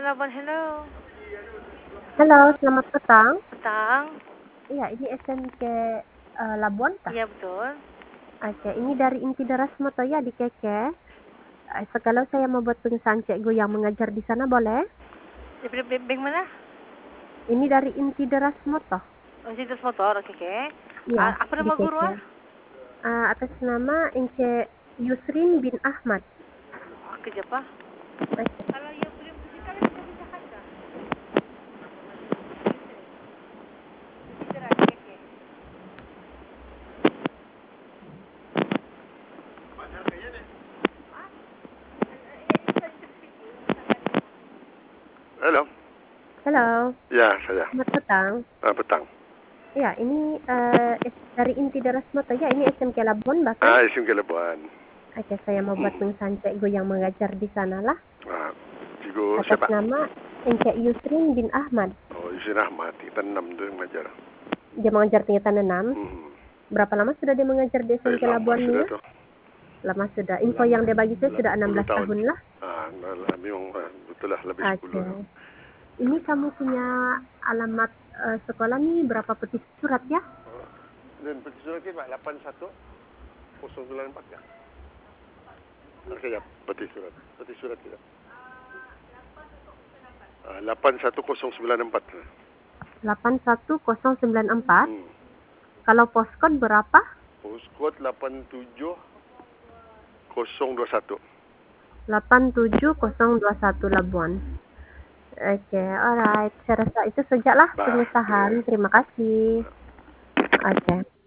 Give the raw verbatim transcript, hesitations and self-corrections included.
Labuan, hello. Halo, selamat petang. Petang. Iya, ini S M K uh, Labuan kah? Iya, betul. Oke, ini dari Inti Deras Moto ya di Keke. Uh, Sekalau saya mau buat pengesahan cikgu yang mengajar di sana boleh? Dari bank bank mana? Ini dari Inti Deras Moto. Oh, situs motor, oke, oke. Iya, Ah, apa di nama guru, Keke. ah? Uh, atas nama Ince Yusrin bin Ahmad. Ah, kerja apa? Oke. Kalau yang belum fisikal bisa bisa ada. Cedera, oke, oke. Halo. Halo, Ya, saya. selamat petang. Ah, petang. Ya, ini uh, dari Inti Deras Moto ya, ini S M K Labuan bahkan. Ah, isim ke Labuan. Oke, saya mau buat Hmm. pengesahan cikgu yang mengajar di sana lah. Ah, cikgu Atas siapa? nama Ince Yusrin bin Ahmad. Oh, Yusrin Ahmad. Kita enam tu yang mengajar. Dia mengajar tingkatan enam. Hmm. Berapa lama sudah dia mengajar di Eh, S M K lama Labuan sudah ini? tu. Lama sudah. Info yang dia bagi saya sudah enam belas sepuluh tahun lah. Ah, nah, memang ah, betul lah lebih Oke. sepuluh. Ini kamu punya alamat uh, sekolah nih berapa peti surat ya? Dan peti surat kita lapan satu kosong sembilan empat ya? Sekejap, peti surat. Peti surat kita. Ah, lapan satu kosong sembilan empat. delapan satu nol sembilan empat. Hmm. Kalau postcode berapa? Postcode lapan tujuh kosong dua satu. delapan tujuh nol dua satu Labuan. Oke, alright. Saya rasa itu sajalah Bah, pengesahan. okay. Terima kasih. Oke.